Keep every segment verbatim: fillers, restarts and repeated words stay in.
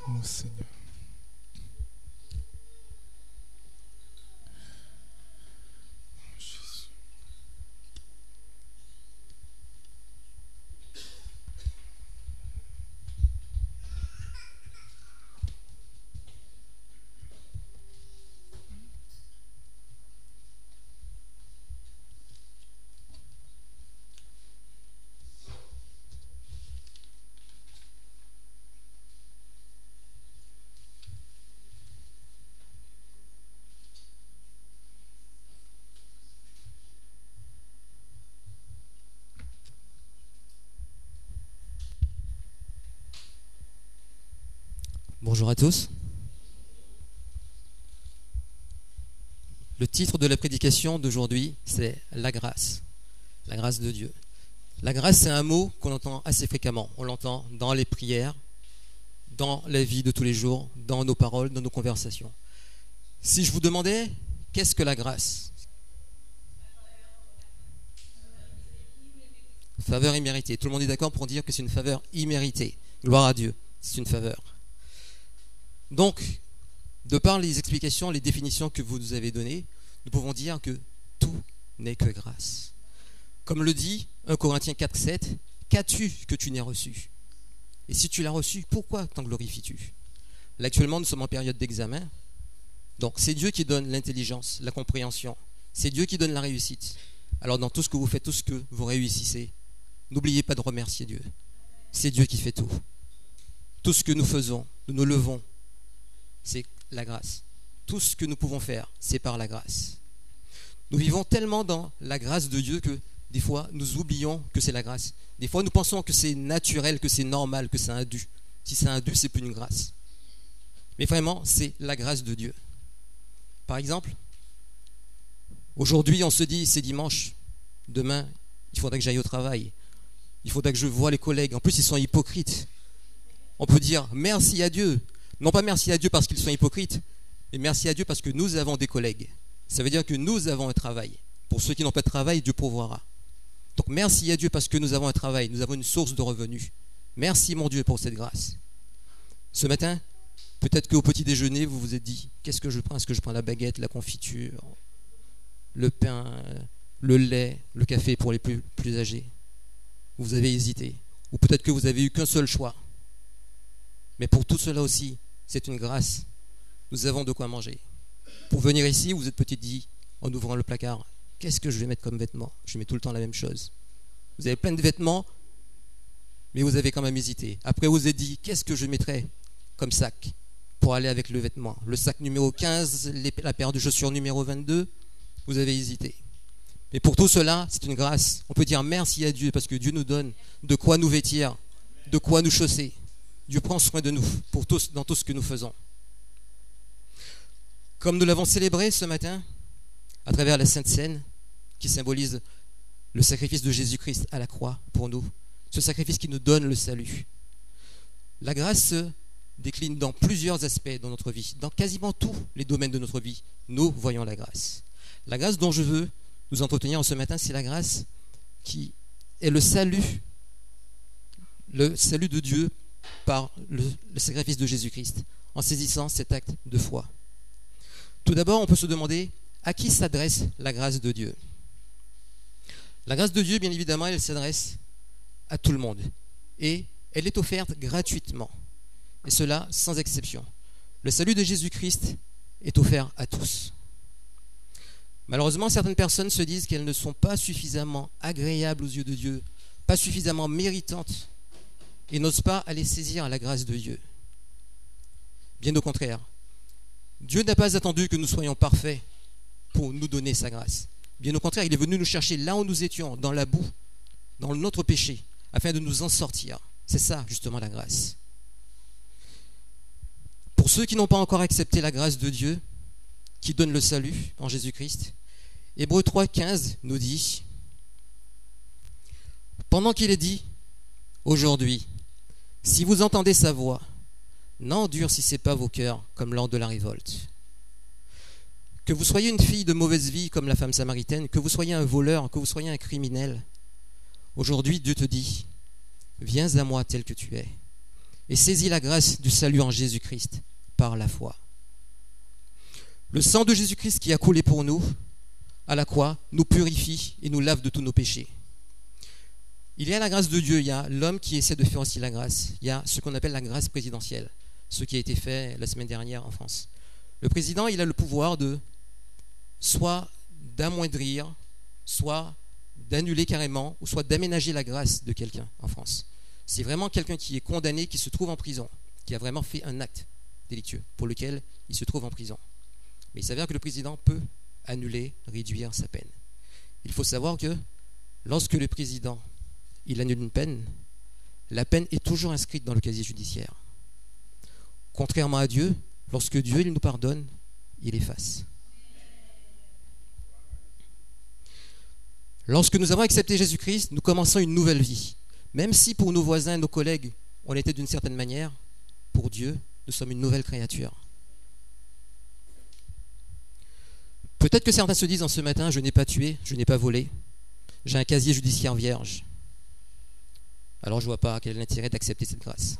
Oh Seigneur. Jésus. Bonjour à tous. Le titre de la prédication d'aujourd'hui, c'est la grâce. La grâce de Dieu. La grâce, c'est un mot qu'on entend assez fréquemment. On l'entend dans les prières, dans la vie de tous les jours, dans nos paroles, dans nos conversations. Si je vous demandais, qu'est-ce que la grâce ? Faveur imméritée. Tout le monde est d'accord pour dire que c'est une faveur imméritée. Gloire à Dieu, c'est une faveur. Donc, de par les explications, les définitions que vous nous avez données, nous pouvons dire que tout n'est que grâce. Comme le dit un Corinthiens quatre, sept, qu'as-tu que tu n'aies reçu ? Et si tu l'as reçu, pourquoi t'en glorifies-tu ? Là, actuellement, nous sommes en période d'examen. Donc, c'est Dieu qui donne l'intelligence, la compréhension. C'est Dieu qui donne la réussite. Alors, dans tout ce que vous faites, tout ce que vous réussissez, n'oubliez pas de remercier Dieu. C'est Dieu qui fait tout. Tout ce que nous faisons, nous nous levons, c'est la grâce. Tout ce que nous pouvons faire, c'est par la grâce. Nous vivons tellement dans la grâce de Dieu que des fois, nous oublions que c'est la grâce. Des fois, nous pensons que c'est naturel, que c'est normal, que c'est un dû. Si c'est un dû, c'est plus une grâce. Mais vraiment, c'est la grâce de Dieu. Par exemple, aujourd'hui, on se dit, c'est dimanche. Demain, il faudrait que j'aille au travail. Il faudrait que je voie les collègues. En plus, ils sont hypocrites. On peut dire merci à Dieu. Non pas merci à Dieu parce qu'ils sont hypocrites, mais merci à Dieu parce que nous avons des collègues. Ça veut dire que nous avons un travail. Pour ceux qui n'ont pas de travail, Dieu pourvoira. Donc merci à Dieu parce que nous avons un travail, nous avons une source de revenus. Merci mon Dieu pour cette grâce. Ce matin, peut-être qu'au petit déjeuner, vous vous êtes dit, qu'est-ce que je prends ? Est-ce que je prends la baguette, la confiture, le pain, le lait, le café pour les plus, plus âgés ? Vous avez hésité. Ou peut-être que vous avez eu qu'un seul choix. Mais pour tout cela aussi, c'est une grâce. Nous avons de quoi manger. Pour venir ici, vous êtes peut-être dit, en ouvrant le placard, qu'est-ce que je vais mettre comme vêtements ? Je mets tout le temps la même chose. Vous avez plein de vêtements, mais vous avez quand même hésité. Après, vous vous êtes dit, qu'est-ce que je mettrais comme sac pour aller avec le vêtement ? Le sac numéro quinze, la paire de chaussures numéro vingt-deux, vous avez hésité. Mais pour tout cela, c'est une grâce. On peut dire merci à Dieu parce que Dieu nous donne de quoi nous vêtir, de quoi nous chausser. Dieu prend soin de nous pour tous, dans tout ce que nous faisons. Comme nous l'avons célébré ce matin, à travers la Sainte Seine, qui symbolise le sacrifice de Jésus-Christ à la croix pour nous, ce sacrifice qui nous donne le salut. La grâce se décline dans plusieurs aspects de notre vie, dans quasiment tous les domaines de notre vie. Nous voyons la grâce. La grâce dont je veux nous entretenir ce matin, c'est la grâce qui est le salut, le salut de Dieu par le, le sacrifice de Jésus-Christ, en saisissant cet acte de foi. Tout d'abord, on peut se demander à qui s'adresse la grâce de Dieu. La grâce de Dieu, bien évidemment, elle s'adresse à tout le monde. Et elle est offerte gratuitement. Et cela sans exception. Le salut de Jésus-Christ est offert à tous. Malheureusement, certaines personnes se disent qu'elles ne sont pas suffisamment agréables aux yeux de Dieu, pas suffisamment méritantes, et n'osent pas aller saisir la grâce de Dieu. Bien au contraire, Dieu n'a pas attendu que nous soyons parfaits pour nous donner sa grâce. Bien au contraire, il est venu nous chercher là où nous étions, dans la boue, dans notre péché, afin de nous en sortir. C'est ça, justement, la grâce. Pour ceux qui n'ont pas encore accepté la grâce de Dieu, qui donne le salut en Jésus-Christ, Hébreux trois, quinze nous dit « Pendant qu'il est dit, aujourd'hui, si vous entendez sa voix, n'endurcissez pas vos cœurs comme lors de la révolte. Que vous soyez une fille de mauvaise vie comme la femme samaritaine, que vous soyez un voleur, que vous soyez un criminel, aujourd'hui Dieu te dit, viens à moi tel que tu es. et saisis la grâce du salut en Jésus-Christ par la foi. Le sang de Jésus-Christ qui a coulé pour nous à la croix nous purifie et nous lave de tous nos péchés. Il y a la grâce de Dieu, il y a l'homme qui essaie de faire aussi la grâce. Il y a ce qu'on appelle la grâce présidentielle, ce qui a été fait la semaine dernière en France. Le président, il a le pouvoir de soit d'amoindrir, soit d'annuler carrément, ou soit d'aménager la grâce de quelqu'un en France. C'est vraiment quelqu'un qui est condamné, qui se trouve en prison, qui a vraiment fait un acte délictueux pour lequel il se trouve en prison. Mais il s'avère que le président peut annuler, réduire sa peine. Il faut savoir que lorsque le président il annule une peine, la peine est toujours inscrite dans le casier judiciaire. Contrairement à Dieu, lorsque Dieu il nous pardonne, il efface. Lorsque nous avons accepté Jésus-Christ, nous commençons une nouvelle vie. Même si pour nos voisins, nos collègues, on était d'une certaine manière, pour Dieu, nous sommes une nouvelle créature. Peut-être que certains se disent en ce matin, je n'ai pas tué, je n'ai pas volé, j'ai un casier judiciaire vierge. Alors je ne vois pas quel est l'intérêt d'accepter cette grâce.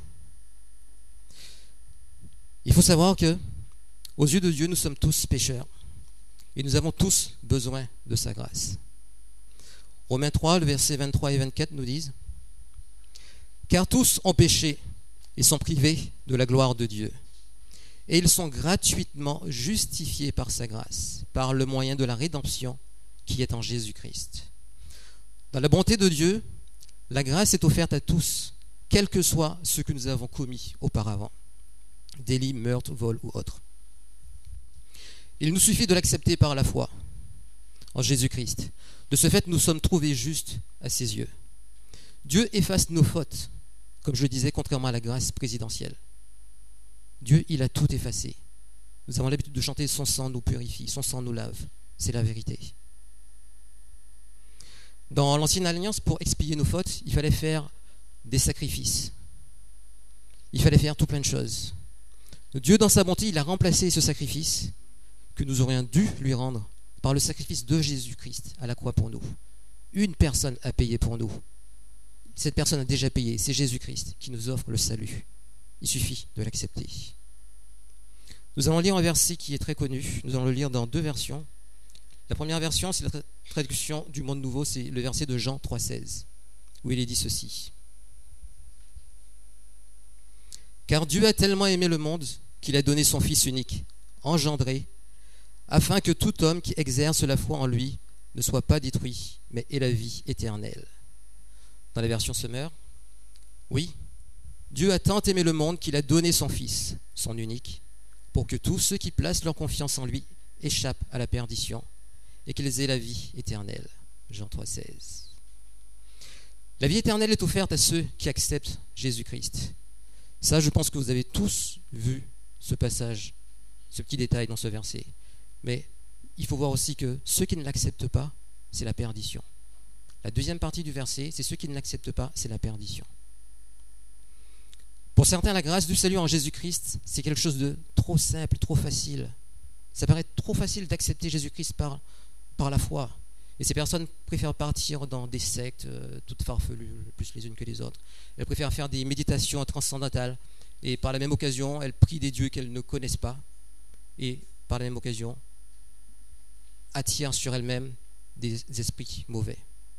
Il faut savoir que, aux yeux de Dieu, nous sommes tous pécheurs et nous avons tous besoin de sa grâce. Romains trois, le verset vingt-trois et vingt-quatre nous disent « Car tous ont péché et sont privés de la gloire de Dieu. Et ils sont gratuitement justifiés par sa grâce, par le moyen de la rédemption qui est en Jésus-Christ. » Dans la bonté de Dieu, la grâce est offerte à tous, quel que soit ce que nous avons commis auparavant, délit, meurtre, vol ou autre. Il nous suffit de l'accepter par la foi en Jésus-Christ. De ce fait, nous sommes trouvés justes à ses yeux. Dieu efface nos fautes, comme je le disais, contrairement à la grâce présidentielle. Dieu, il a tout effacé. Nous avons l'habitude de chanter « Son sang nous purifie, son sang nous lave ». C'est la vérité. Dans l'Ancienne Alliance, pour expier nos fautes, il fallait faire des sacrifices. Il fallait faire tout plein de choses. Dieu, dans sa bonté, il a remplacé ce sacrifice que nous aurions dû lui rendre par le sacrifice de Jésus-Christ à la croix pour nous. Une personne a payé pour nous. Cette personne a déjà payé. C'est Jésus-Christ qui nous offre le salut. Il suffit de l'accepter. Nous allons lire un verset qui est très connu. Nous allons le lire dans deux versions. La première version, c'est la traduction du Monde Nouveau, c'est le verset de Jean trois seize, où il est dit ceci. « Car Dieu a tellement aimé le monde qu'il a donné son Fils unique, engendré, afin que tout homme qui exerce la foi en lui ne soit pas détruit, mais ait la vie éternelle. » Dans la version Summer, oui, Dieu a tant aimé le monde qu'il a donné son Fils, son unique, pour que tous ceux qui placent leur confiance en lui échappent à la perdition et qu'ils aient la vie éternelle. Jean trois seize. La vie éternelle est offerte à ceux qui acceptent Jésus-Christ. Ça, je pense que vous avez tous vu ce passage, ce petit détail dans ce verset. Mais il faut voir aussi que ceux qui ne l'acceptent pas, c'est la perdition. La deuxième partie du verset, c'est ceux qui ne l'acceptent pas, c'est la perdition. Pour certains, la grâce du salut en Jésus-Christ, c'est quelque chose de trop simple, trop facile. Ça paraît trop facile d'accepter Jésus-Christ par, par la foi. Et ces personnes préfèrent partir dans des sectes, euh, toutes farfelues, plus les unes que les autres. Elles préfèrent faire des méditations transcendantales. Et par la même occasion, elles prient des dieux qu'elles ne connaissent pas. Et par la même occasion, attirent sur elles-mêmes des esprits mauvais.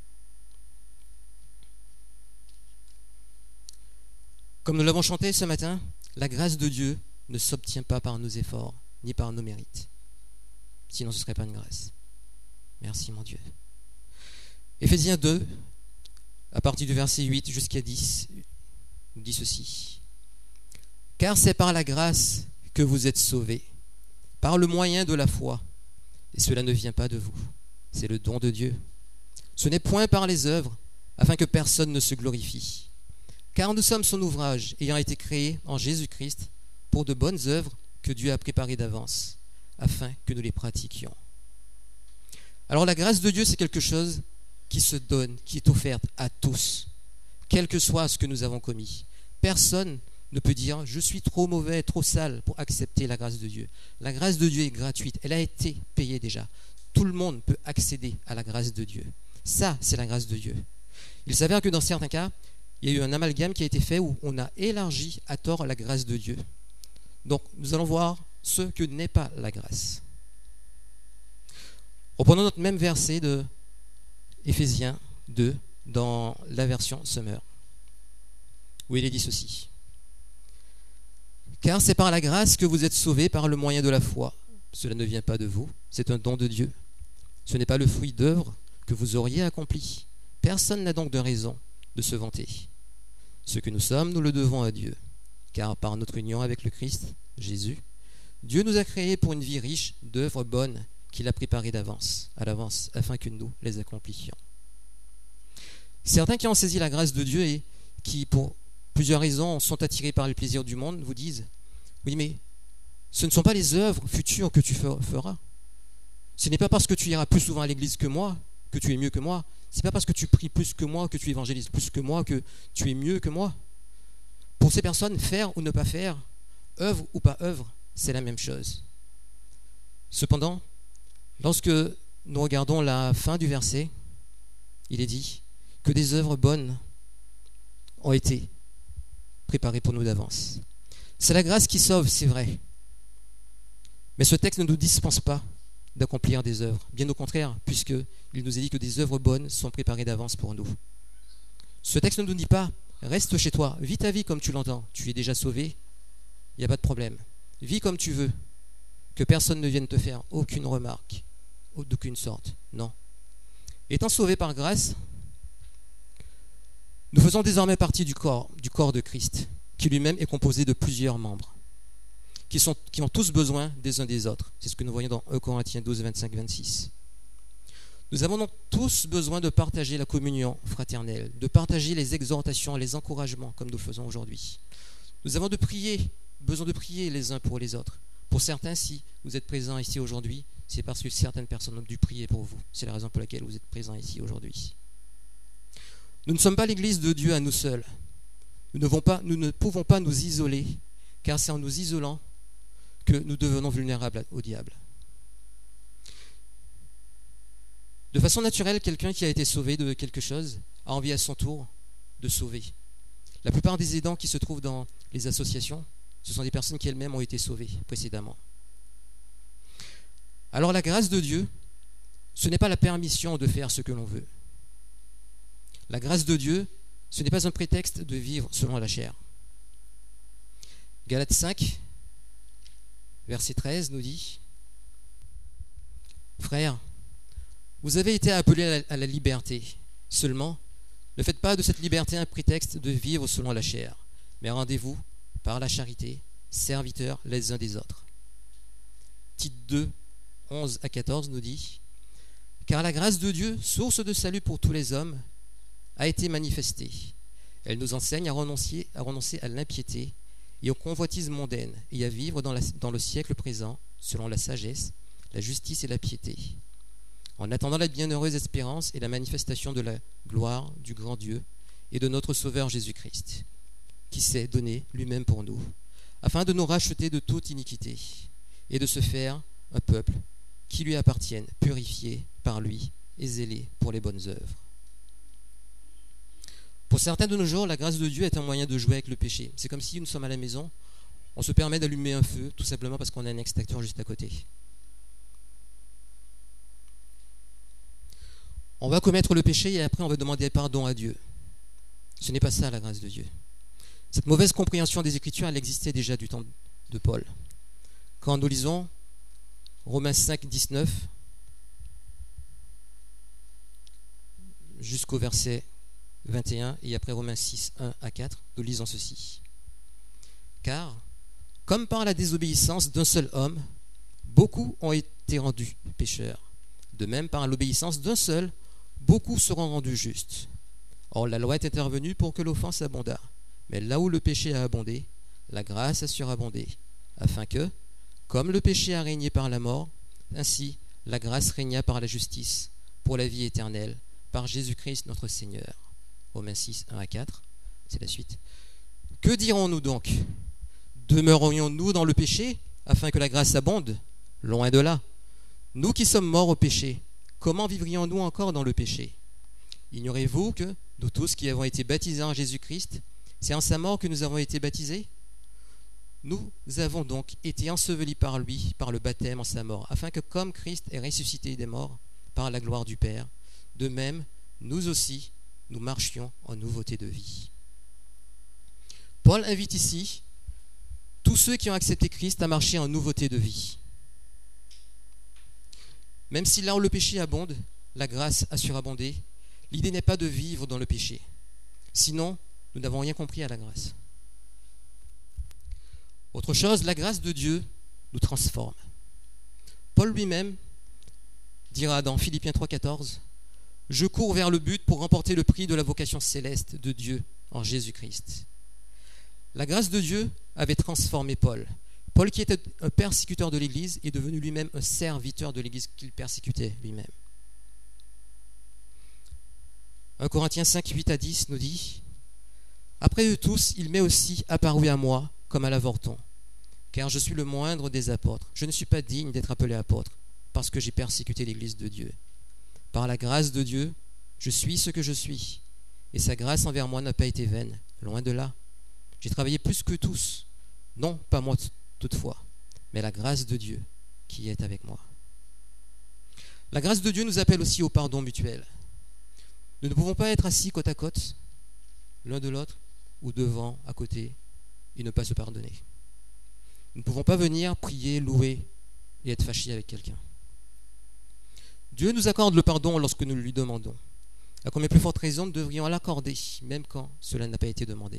Comme nous l'avons chanté ce matin, la grâce de Dieu ne s'obtient pas par nos efforts, ni par nos mérites. Sinon, ce ne serait pas une grâce. Merci, mon Dieu. Éphésiens deux, à partir du verset huit jusqu'à dix, nous dit ceci. « Car c'est par la grâce que vous êtes sauvés, par le moyen de la foi, et cela ne vient pas de vous, c'est le don de Dieu. Ce n'est point par les œuvres, afin que personne ne se glorifie. Car nous sommes son ouvrage, ayant été créés en Jésus-Christ pour de bonnes œuvres que Dieu a préparées d'avance, afin que nous les pratiquions. » Alors la grâce de Dieu, c'est quelque chose qui se donne, qui est offerte à tous, quel que soit ce que nous avons commis. Personne ne peut dire « je suis trop mauvais, trop sale » pour accepter la grâce de Dieu. La grâce de Dieu est gratuite, elle a été payée déjà. Tout le monde peut accéder à la grâce de Dieu. Ça, c'est la grâce de Dieu. Il s'avère que dans certains cas, il y a eu un amalgame qui a été fait où on a élargi à tort la grâce de Dieu. Donc, nous allons voir ce que n'est pas la grâce. Reprenons notre même verset de Éphésiens deux dans la version Summer, où il est dit ceci. Car c'est par la grâce que vous êtes sauvés par le moyen de la foi. Cela ne vient pas de vous, c'est un don de Dieu. Ce n'est pas le fruit d'œuvres que vous auriez accompli. Personne n'a donc de raison de se vanter. Ce que nous sommes, nous le devons à Dieu. Car par notre union avec le Christ, Jésus, Dieu nous a créés pour une vie riche d'œuvres bonnes qu'il a préparées d'avance, à l'avance, afin que nous les accomplissions. Certains qui ont saisi la grâce de Dieu et qui, pour plusieurs raisons, sont attirés par les plaisirs du monde, vous disent « Oui, mais ce ne sont pas les œuvres futures que tu feras. Ce n'est pas parce que tu iras plus souvent à l'église que moi que tu es mieux que moi. Ce n'est pas parce que tu pries plus que moi, que tu évangélises plus que moi, que tu es mieux que moi. » Pour ces personnes, faire ou ne pas faire, œuvre ou pas œuvre, c'est la même chose. Cependant, lorsque nous regardons la fin du verset, il est dit que des œuvres bonnes ont été préparées pour nous d'avance. C'est la grâce qui sauve, c'est vrai. Mais ce texte ne nous dispense pas d'accomplir des œuvres. Bien au contraire, puisqu'il nous est dit que des œuvres bonnes sont préparées d'avance pour nous. Ce texte ne nous dit pas « Reste chez toi, vis ta vie comme tu l'entends. Tu es déjà sauvé, il n'y a pas de problème. Vis comme tu veux, que personne ne vienne te faire aucune remarque, d'aucune sorte. » Non. Étant sauvés par grâce, nous faisons désormais partie du corps, du corps de Christ, qui lui-même est composé de plusieurs membres, qui, sont, qui ont tous besoin des uns des autres. C'est ce que nous voyons dans un Corinthiens douze, vingt-cinq à vingt-six. Nous avons donc tous besoin de partager la communion fraternelle, de partager les exhortations, les encouragements, comme nous le faisons aujourd'hui. Nous avons de prier, besoin de prier les uns pour les autres. Pour certains, si vous êtes présents ici aujourd'hui, c'est parce que certaines personnes ont dû prier pour vous. C'est la raison pour laquelle vous êtes présents ici aujourd'hui. Nous ne sommes pas l'Église de Dieu à nous seuls. Nous ne, pas, nous ne pouvons pas nous isoler, car c'est en nous isolant que nous devenons vulnérables au diable. De façon naturelle, quelqu'un qui a été sauvé de quelque chose a envie à son tour de sauver. La plupart des aidants qui se trouvent dans les associations, ce sont des personnes qui elles-mêmes ont été sauvées précédemment. Alors la grâce de Dieu, ce n'est pas la permission de faire ce que l'on veut. La grâce de Dieu, ce n'est pas un prétexte de vivre selon la chair. Galates cinq, verset treize nous dit « Frères, vous avez été appelés à la, à la liberté. Seulement, ne faites pas de cette liberté un prétexte de vivre selon la chair, mais rendez-vous par la charité, serviteurs les uns des autres. » Tite deux, onze à quatorze nous dit « Car la grâce de Dieu, source de salut pour tous les hommes, a été manifestée. Elle nous enseigne à renoncer à, renoncer à l'impiété et aux convoitises mondaines et à vivre dans, la, dans le siècle présent selon la sagesse, la justice et la piété, en attendant la bienheureuse espérance et la manifestation de la gloire du grand Dieu et de notre Sauveur Jésus-Christ, qui s'est donné lui-même pour nous, afin de nous racheter de toute iniquité et de se faire un peuple qui lui appartienne, purifié par lui et zélé pour les bonnes œuvres. » Pour certains de nos jours, la grâce de Dieu est un moyen de jouer avec le péché. C'est comme si nous sommes à la maison, on se permet d'allumer un feu, tout simplement parce qu'on a un extincteur juste à côté. On va commettre le péché et après on va demander pardon à Dieu. Ce n'est pas ça la grâce de Dieu. Cette mauvaise compréhension des Écritures, elle existait déjà du temps de Paul. Quand nous lisons Romains cinq, dix-neuf, jusqu'au verset vingt et un, et après Romains six, un à quatre, nous lisons ceci. Car, comme par la désobéissance d'un seul homme, beaucoup ont été rendus pécheurs. De même, par l'obéissance d'un seul, beaucoup seront rendus justes. Or, la loi est intervenue pour que l'offense abondât. Mais là où le péché a abondé, la grâce a surabondé, afin que, comme le péché a régné par la mort, ainsi la grâce régna par la justice, pour la vie éternelle, par Jésus-Christ notre Seigneur. Romains six, un à quatre, c'est la suite. Que dirons-nous donc? Demeurerions-nous dans le péché, afin que la grâce abonde? Loin de là. Nous qui sommes morts au péché, comment vivrions-nous encore dans le péché? Ignorez-vous que, nous tous qui avons été baptisés en Jésus-Christ, c'est en sa mort que nous avons été baptisés. Nous avons donc été ensevelis par lui, par le baptême en sa mort, afin que comme Christ est ressuscité des morts par la gloire du Père, de même, nous aussi, nous marchions en nouveauté de vie. Paul invite ici tous ceux qui ont accepté Christ à marcher en nouveauté de vie. Même si là où le péché abonde, la grâce a surabondé, l'idée n'est pas de vivre dans le péché. Sinon, nous n'avons rien compris à la grâce. Autre chose, la grâce de Dieu nous transforme. Paul lui-même dira dans Philippiens trois quatorze, « Je cours vers le but pour remporter le prix de la vocation céleste de Dieu en Jésus-Christ. » La grâce de Dieu avait transformé Paul. Paul, qui était un persécuteur de l'Église, est devenu lui-même un serviteur de l'Église qu'il persécutait lui-même. un Corinthiens cinq, huit à dix nous dit « Après eux tous, il m'est aussi apparu à moi comme à l'avorton, car je suis le moindre des apôtres. Je ne suis pas digne d'être appelé apôtre, parce que j'ai persécuté l'Église de Dieu. Par la grâce de Dieu, je suis ce que je suis, et sa grâce envers moi n'a pas été vaine, loin de là. J'ai travaillé plus que tous, non pas moi toutefois, mais la grâce de Dieu qui est avec moi. » La grâce de Dieu nous appelle aussi au pardon mutuel. Nous ne pouvons pas être assis côte à côte, l'un de l'autre, ou devant, à côté, et ne pas se pardonner. Nous ne pouvons pas venir prier, louer et être fâchés avec quelqu'un. Dieu nous accorde le pardon lorsque nous le lui demandons. À combien plus forte raison nous devrions l'accorder, même quand cela n'a pas été demandé.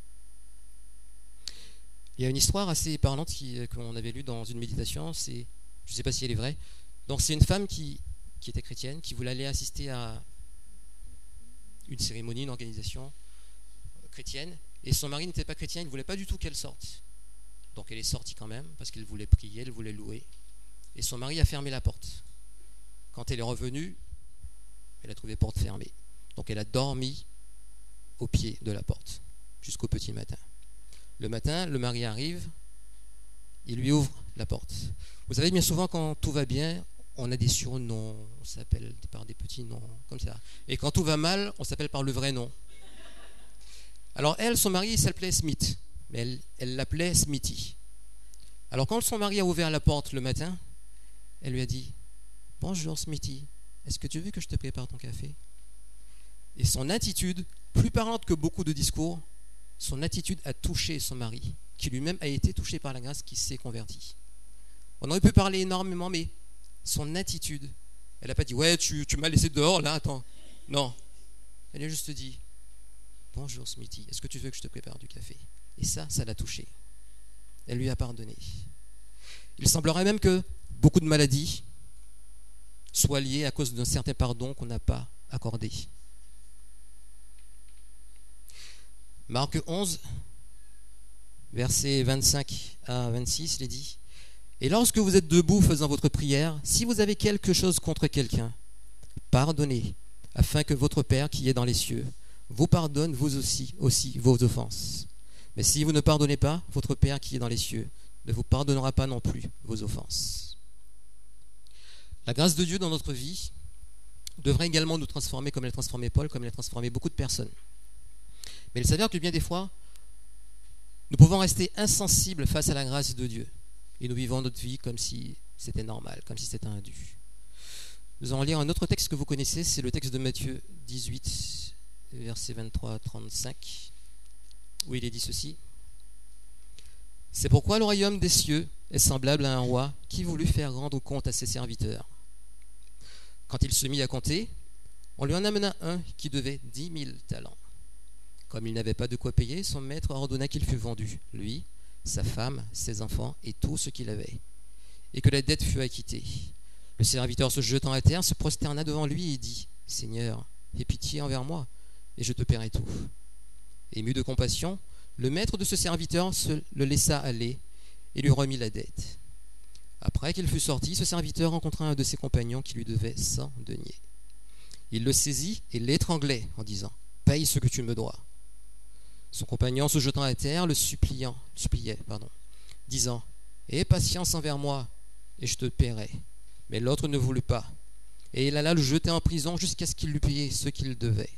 Il y a une histoire assez parlante qui, qu'on avait lue dans une méditation, c'est, je ne sais pas si elle est vraie, donc c'est une femme qui, qui était chrétienne, qui voulait aller assister à une cérémonie, une organisation chrétienne, et son mari n'était pas chrétien, il ne voulait pas du tout qu'elle sorte. Donc elle est sortie quand même, parce qu'elle voulait prier, elle voulait louer, et son mari a fermé la porte. Quand elle est revenue, elle a trouvé la porte fermée. Donc elle a dormi au pied de la porte, jusqu'au petit matin. Le matin, le mari arrive, il lui ouvre la porte. Vous savez, bien souvent, quand tout va bien, on a des surnoms, on s'appelle par des petits noms, comme ça. Et quand tout va mal, on s'appelle par le vrai nom. Alors elle, son mari, il s'appelait Smith, mais elle, elle l'appelait Smithy. Alors quand son mari a ouvert la porte le matin, elle lui a dit « Bonjour Smithy, est-ce que tu veux que je te prépare ton café ?» Et son attitude, plus parlante que beaucoup de discours, son attitude a touché son mari, qui lui-même a été touché par la grâce, qui s'est converti. On aurait pu parler énormément, mais son attitude, elle n'a pas dit « Ouais, tu, tu m'as laissé dehors, là, attends. » Non. Elle a juste dit « Bonjour Smithy, est-ce que tu veux que je te prépare du café ?» Et ça, ça l'a touché. Elle lui a pardonné. Il semblerait même que beaucoup de maladies soient liées à cause d'un certain pardon qu'on n'a pas accordé. Marc onze, versets vingt-cinq à vingt-six, il est dit « Et lorsque vous êtes debout faisant votre prière, si vous avez quelque chose contre quelqu'un, pardonnez, afin que votre Père qui est dans les cieux vous pardonne vous aussi, aussi vos offenses. Mais si vous ne pardonnez pas, votre Père qui est dans les cieux ne vous pardonnera pas non plus vos offenses. » La grâce de Dieu dans notre vie devrait également nous transformer comme elle a transformé Paul, comme elle a transformé beaucoup de personnes. Mais il s'avère que bien des fois, nous pouvons rester insensibles face à la grâce de Dieu. Et nous vivons notre vie comme si c'était normal, comme si c'était un dû. Nous allons lire un autre texte que vous connaissez, c'est le texte de Matthieu dix-huit, versets vingt-trois à trente-cinq, où il est dit ceci. « C'est pourquoi le royaume des cieux est semblable à un roi qui voulut faire rendre compte à ses serviteurs. Quand il se mit à compter, on lui en amena un qui devait dix mille talents. Comme il n'avait pas de quoi payer, son maître ordonna qu'il fût vendu, lui, sa femme, ses enfants et tout ce qu'il avait, et que la dette fût acquittée. Le serviteur se jetant à terre, se prosterna devant lui et dit, « Seigneur, aie pitié envers moi, et je te paierai tout. » Ému de compassion, le maître de ce serviteur se le laissa aller et lui remit la dette. Après qu'il fut sorti, ce serviteur rencontra un de ses compagnons qui lui devait cent deniers. Il le saisit et l'étranglait en disant, « Paye ce que tu me dois. » Son compagnon, se jetant à terre, le suppliant, suppliait, pardon, disant, « Aie patience envers moi, et je te paierai. » Mais l'autre ne voulut pas, et il alla le jeter en prison jusqu'à ce qu'il lui payait ce qu'il devait.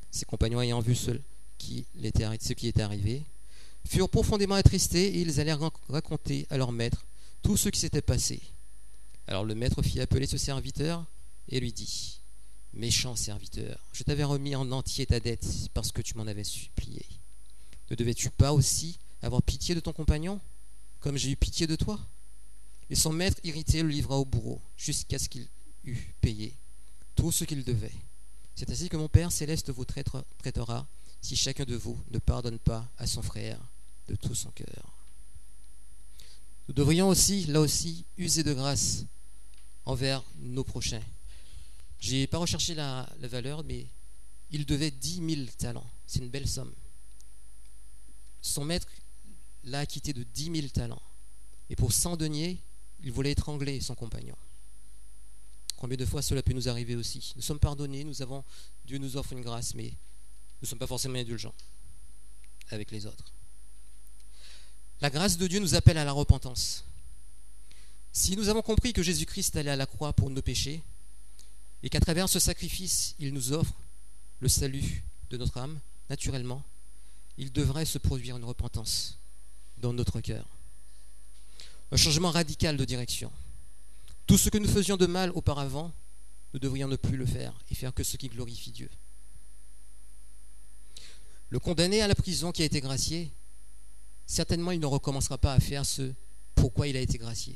Ses compagnons ayant vu ce qui, ce qui était arrivé, furent profondément attristés et ils allèrent raconter à leur maître tout ce qui s'était passé. Alors le maître fit appeler ce serviteur et lui dit : « Méchant serviteur, je t'avais remis en entier ta dette parce que tu m'en avais supplié. Ne devais-tu pas aussi avoir pitié de ton compagnon, comme j'ai eu pitié de toi ?» Et son maître irrité le livra au bourreau jusqu'à ce qu'il eût payé tout ce qu'il devait. C'est ainsi que mon Père céleste vous traitera si chacun de vous ne pardonne pas à son frère de tout son cœur. Nous devrions aussi, là aussi, user de grâce envers nos prochains. Je n'ai pas recherché la, la valeur, mais il devait dix mille talents. C'est une belle somme. Son maître l'a acquitté de dix mille talents. Et pour cent deniers, il voulait étrangler son compagnon. Combien de fois cela peut nous arriver aussi? Nous sommes pardonnés, nous avons, Dieu nous offre une grâce, mais nous ne sommes pas forcément indulgents avec les autres. La grâce de Dieu nous appelle à la repentance. Si nous avons compris que Jésus-Christ allait à la croix pour nos péchés, et qu'à travers ce sacrifice, il nous offre le salut de notre âme, naturellement, il devrait se produire une repentance dans notre cœur. Un changement radical de direction. Tout ce que nous faisions de mal auparavant, nous devrions ne plus le faire et faire que ce qui glorifie Dieu. Le condamné à la prison qui a été gracié, certainement il ne recommencera pas à faire ce pourquoi il a été gracié.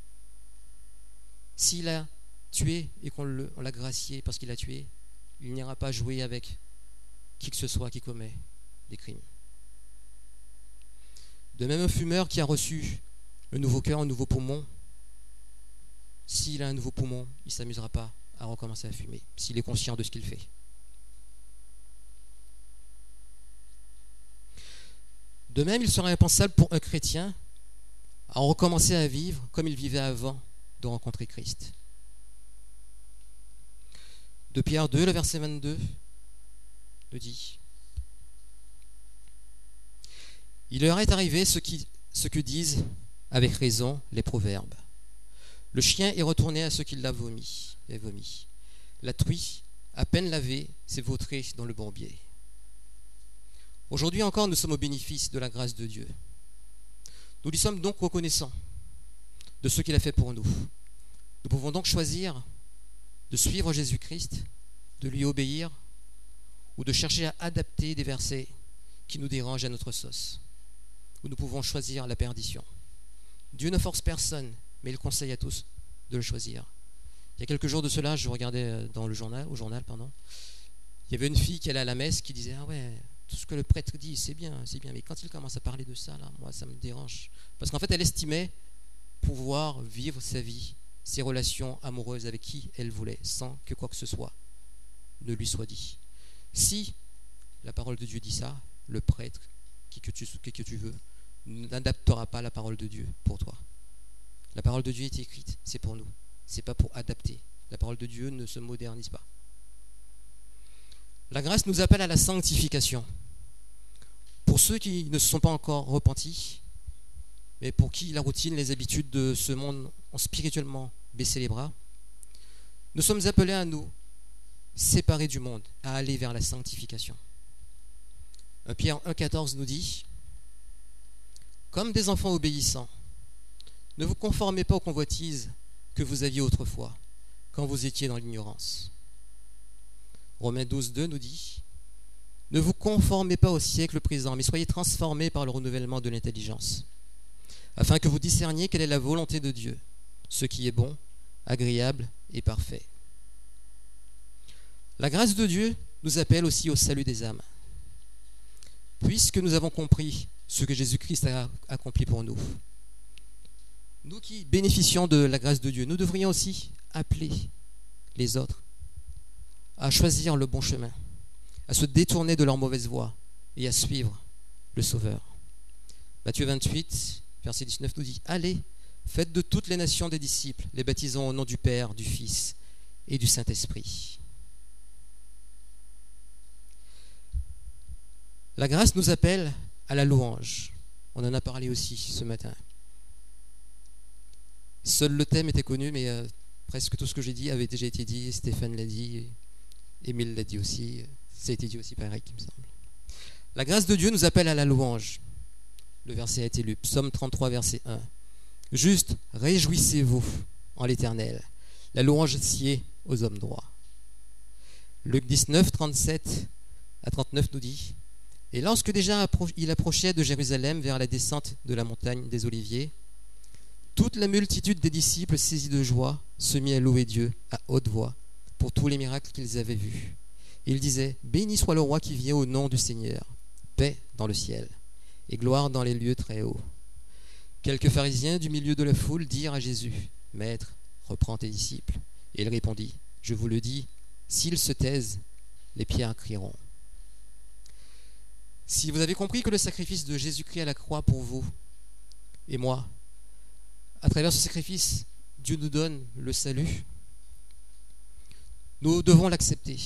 S'il a tué et qu'on l'a gracié parce qu'il a tué, il n'ira pas jouer avec qui que ce soit qui commet des crimes. De même, un fumeur qui a reçu un nouveau cœur, un nouveau poumon, s'il a un nouveau poumon, il ne s'amusera pas à recommencer à fumer, s'il est conscient de ce qu'il fait. De même, il serait impensable pour un chrétien à recommencer à vivre comme il vivait avant de rencontrer Christ. De Pierre deux, le verset vingt-deux, nous dit : « Il leur est arrivé ce, qui, ce que disent avec raison les proverbes. Le chien est retourné à ce qu'il l'a vomi, et vomi. La truie, à peine lavée, s'est vautrée dans le bourbier. » Aujourd'hui encore, nous sommes au bénéfice de la grâce de Dieu. Nous lui sommes donc reconnaissants de ce qu'il a fait pour nous. Nous pouvons donc choisir de suivre Jésus-Christ, de lui obéir, ou de chercher à adapter des versets qui nous dérangent à notre sauce. Ou nous pouvons choisir la perdition. Dieu ne force personne, mais il conseille à tous de le choisir. Il y a quelques jours de cela, je regardais dans le journal, au journal, pardon, il y avait une fille qui allait à la messe qui disait « Ah ouais, tout ce que le prêtre dit, c'est bien, c'est bien, mais quand il commence à parler de ça, là, moi, ça me dérange. » Parce qu'en fait, elle estimait pouvoir vivre sa vie, ses relations amoureuses avec qui elle voulait, sans que quoi que ce soit ne lui soit dit. Si la parole de Dieu dit ça, le prêtre, qui que tu, qui que tu veux, n'adaptera pas la parole de Dieu pour toi. La parole de Dieu est écrite, c'est pour nous. C'est pas pour adapter. La parole de Dieu ne se modernise pas. La grâce nous appelle à la sanctification. Pour ceux qui ne se sont pas encore repentis, mais pour qui la routine, les habitudes de ce monde ont spirituellement baissé les bras, nous sommes appelés à nous séparer du monde, à aller vers la sanctification. un Pierre un quatorze nous dit : « Comme des enfants obéissants, ne vous conformez pas aux convoitises que vous aviez autrefois, quand vous étiez dans l'ignorance. » Romains douze deux nous dit : « Ne vous conformez pas au siècle présent, mais soyez transformés par le renouvellement de l'intelligence, afin que vous discerniez quelle est la volonté de Dieu, ce qui est bon, agréable et parfait. » La grâce de Dieu nous appelle aussi au salut des âmes. Puisque nous avons compris ce que Jésus-Christ a accompli pour nous, nous qui bénéficions de la grâce de Dieu, nous devrions aussi appeler les autres à choisir le bon chemin, à se détourner de leur mauvaise voie et à suivre le Sauveur. Matthieu vingt-huit, verset dix-neuf nous dit : « Allez, faites de toutes les nations des disciples, les baptisant au nom du Père, du Fils et du Saint-Esprit. » La grâce nous appelle à la louange. On en a parlé aussi ce matin. Seul le thème était connu, mais euh, presque tout ce que j'ai dit avait déjà été dit. Stéphane l'a dit, Émile l'a dit aussi, Ça a été dit aussi par Eric, il me semble. La grâce de Dieu nous appelle à la louange. Le verset a été lu, Psaume trente-trois, verset un. Juste, réjouissez-vous en l'Éternel. La louange sied aux hommes droits. Luc dix-neuf, trente-sept à trente-neuf nous dit, et lorsque déjà il approchait de Jérusalem vers la descente de la montagne des Oliviers, toute la multitude des disciples saisis de joie se mit à louer Dieu à haute voix pour tous les miracles qu'ils avaient vus. Ils disaient, béni soit le roi qui vient au nom du Seigneur, paix dans le ciel et gloire dans les lieux très hauts. Quelques pharisiens du milieu de la foule dirent à Jésus, Maître, reprends tes disciples. Et il répondit, je vous le dis, s'ils se taisent, les pierres crieront. Si vous avez compris que le sacrifice de Jésus-Christ à la croix pour vous et moi, à travers ce sacrifice, Dieu nous donne le salut, nous devons l'accepter.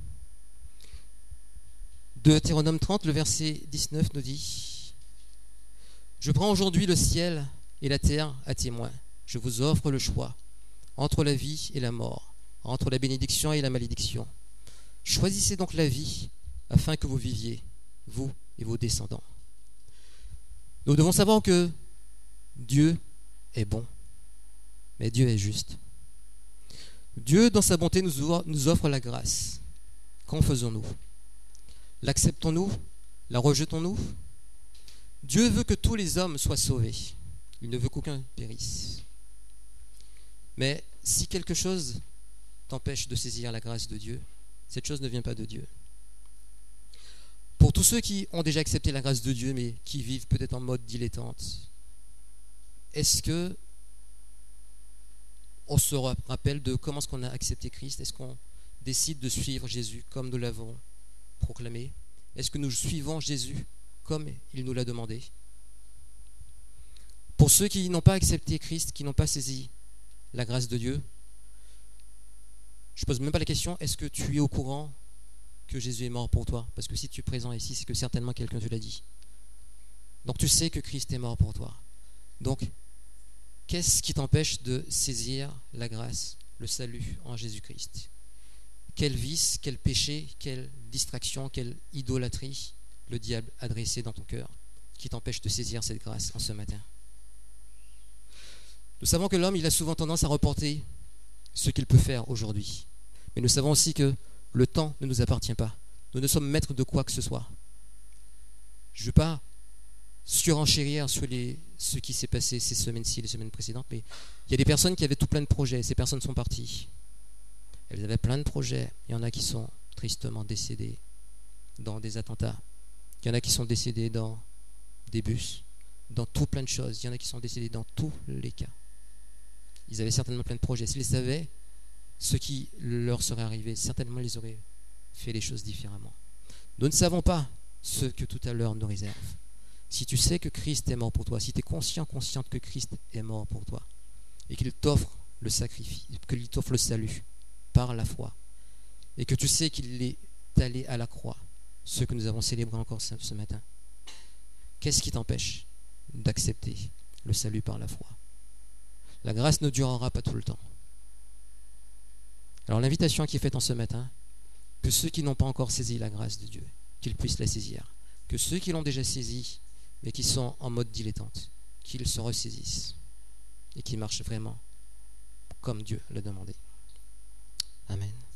Deutéronome trente, le verset dix-neuf nous dit, je prends aujourd'hui le ciel et la terre à témoin. Je vous offre le choix entre la vie et la mort, entre la bénédiction et la malédiction. Choisissez donc la vie afin que vous viviez, vous et vos descendants. Nous devons savoir que Dieu est bon, mais Dieu est juste. Dieu, dans sa bonté, nous offre la grâce. Qu'en faisons-nous? L'acceptons-nous? La rejetons-nous? Dieu veut que tous les hommes soient sauvés. Il ne veut qu'aucun périsse. Mais si quelque chose t'empêche de saisir la grâce de Dieu, cette chose ne vient pas de Dieu. Pour tous ceux qui ont déjà accepté la grâce de Dieu, mais qui vivent peut-être en mode dilettante, est-ce que on se rappelle de comment est-ce qu'on a accepté Christ? Est-ce qu'on décide de suivre Jésus comme nous l'avons proclamé? Est-ce que nous suivons Jésus comme il nous l'a demandé? Pour ceux qui n'ont pas accepté Christ, qui n'ont pas saisi la grâce de Dieu, je ne pose même pas la question, est-ce que tu es au courant que Jésus est mort pour toi? Parce que si tu es présent ici, c'est que certainement quelqu'un te l'a dit. Donc tu sais que Christ est mort pour toi. Donc, qu'est-ce qui t'empêche de saisir la grâce, le salut en Jésus-Christ? Quel vice, quel péché, quelle distraction, quelle idolâtrie le diable a dressé dans ton cœur qui t'empêche de saisir cette grâce en ce matin? Nous savons que l'homme, il a souvent tendance à reporter ce qu'il peut faire aujourd'hui. Mais nous savons aussi que le temps ne nous appartient pas. Nous ne sommes maîtres de quoi que ce soit. Je ne veux pas surenchérir sur les, ce qui s'est passé ces semaines-ci, les semaines précédentes, mais il y a des personnes qui avaient tout plein de projets. Ces personnes sont parties. Elles avaient plein de projets. Il y en a qui sont tristement décédés dans des attentats. Il y en a qui sont décédés dans des bus, dans tout plein de choses. Il y en a qui sont décédés dans tous les cas. Ils avaient certainement plein de projets. S'ils savaient ce qui leur serait arrivé, certainement ils auraient fait les choses différemment. Nous ne savons pas ce que tout à l'heure nous réserve. Si tu sais que Christ est mort pour toi, si tu es conscient, consciente que Christ est mort pour toi, et qu'il t'offre le sacrifice, qu'il t'offre le salut par la foi, et que tu sais qu'il est allé à la croix, ce que nous avons célébré encore ce matin, qu'est-ce qui t'empêche d'accepter le salut par la foi? La grâce ne durera pas tout le temps. Alors l'invitation qui est faite en ce matin, que ceux qui n'ont pas encore saisi la grâce de Dieu, qu'ils puissent la saisir. Que ceux qui l'ont déjà saisie, mais qui sont en mode dilettante, qu'ils se ressaisissent et qu'ils marchent vraiment comme Dieu l'a demandé. Amen.